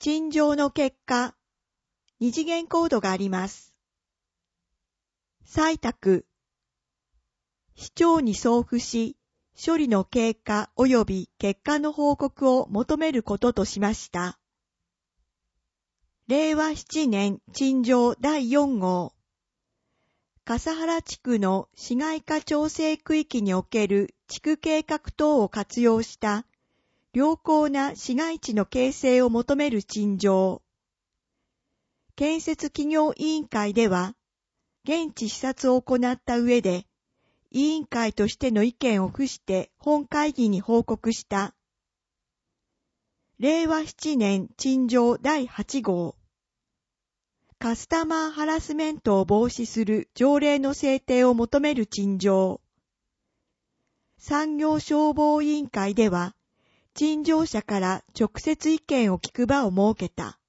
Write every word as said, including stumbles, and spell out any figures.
陳情の結果、二次元コードがあります。採択。市長に送付し、処理の経過及び結果の報告を求めることとしました。れいわななねん陳情だいよん号。笠原地区の市街化調整区域における地区計画等を活用した良好な市街地の形成を求める陳情。建設企業委員会では、現地視察を行った上で、委員会としての意見を付して本会議に報告した。れいわななねん陳情だいはち号。カスタマーハラスメントを防止する条例の制定を求める陳情。産業消防委員会では、陳情者から直接意見を聞く場を設けた。